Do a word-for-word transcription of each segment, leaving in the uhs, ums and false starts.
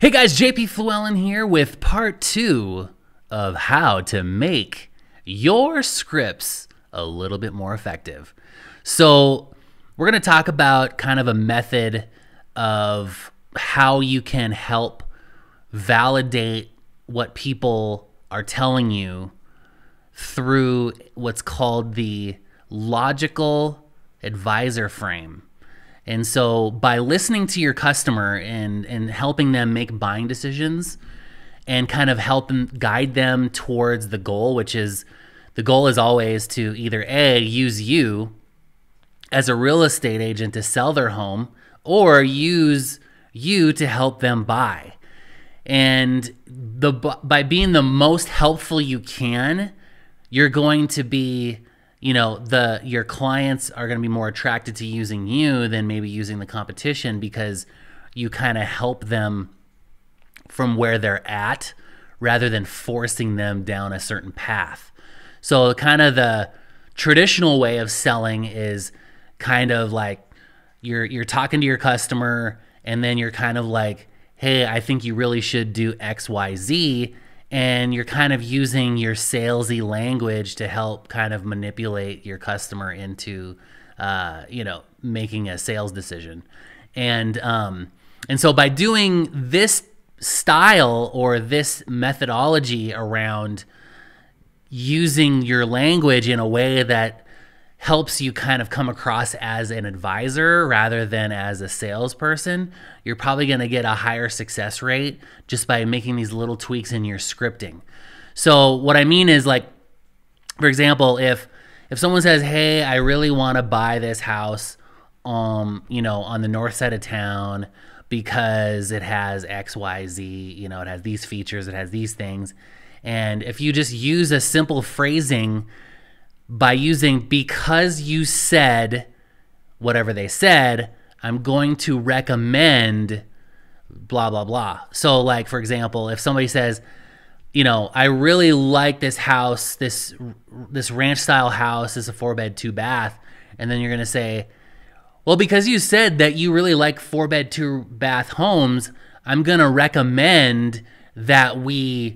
Hey guys, J P Fluellen here with part two of how to make your scripts a little bit more effective. So we're going to talk about kind of a method of how you can help validate what people are telling you through what's called the logical advisor frame. And so by listening to your customer and, and helping them make buying decisions and kind of help them guide them towards the goal, which is the goal is always to either A, use you as a real estate agent to sell their home, or use you to help them buy. And the by being the most helpful you can, you're going to be you know, the your clients are going to be more attracted to using you than maybe using the competition, because you kind of help them from where they're at rather than forcing them down a certain path. So kind of the traditional way of selling is kind of like you're you're talking to your customer and then you're kind of like, hey, I think you really should do X, Y, Z. And you're kind of using your salesy language to help kind of manipulate your customer into, uh, you know, making a sales decision. And, um, and so by doing this style or this methodology around using your language in a way that helps you kind of come across as an advisor rather than as a salesperson, you're probably going to get a higher success rate just by making these little tweaks in your scripting. So what I mean is, like, for example, if if someone says, hey, I really want to buy this house um, you know, on the north side of town because it has X, Y, Z, you know, it has these features, it has these things. And if you just use a simple phrasing by using because you said whatever they said, I'm going to recommend blah, blah, blah. So like, for example, if somebody says, you know, I really like this house, this, this ranch style house is a four bed, two bath. And then you're going to say, well, because you said that you really like four bed, two bath homes, I'm going to recommend that we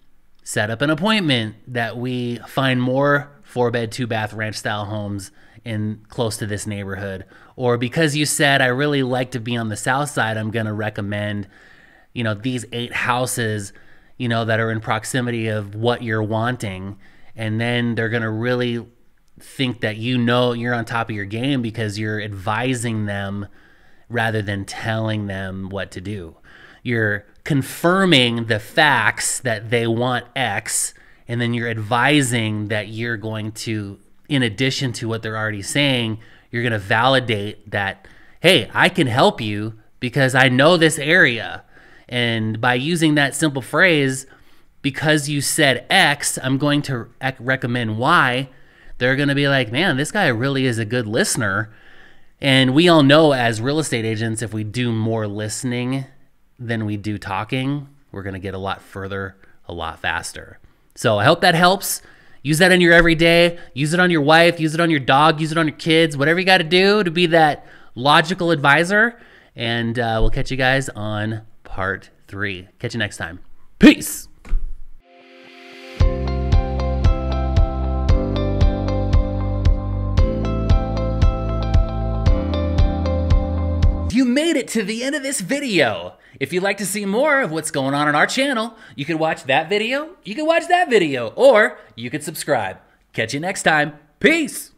set up an appointment, that we find more four bed, two bath ranch style homes in close to this neighborhood. Or because you said I really like to be on the south side, I'm going to recommend, you know, these eight houses, you know, that are in proximity of what you're wanting. And then they're going to really think that, you know, you're on top of your game because you're advising them rather than telling them what to do. You're confirming the facts that they want X, and then you're advising that you're going to, in addition to what they're already saying, you're going to validate that, hey, I can help you because I know this area. And by using that simple phrase, because you said X, I'm going to recommend Y, they're going to be like, man, this guy really is a good listener. And we all know as real estate agents, if we do more listening than we do talking, we're going to get a lot further, a lot faster. So I hope that helps. Use that in your everyday. Use it on your wife. Use it on your dog. Use it on your kids. Whatever you got to do to be that logical advisor. And uh, we'll catch you guys on part three. Catch you next time. Peace. You made it to the end of this video. If you'd like to see more of what's going on on our channel, you can watch that video, you can watch that video, or you can subscribe. Catch you next time. Peace.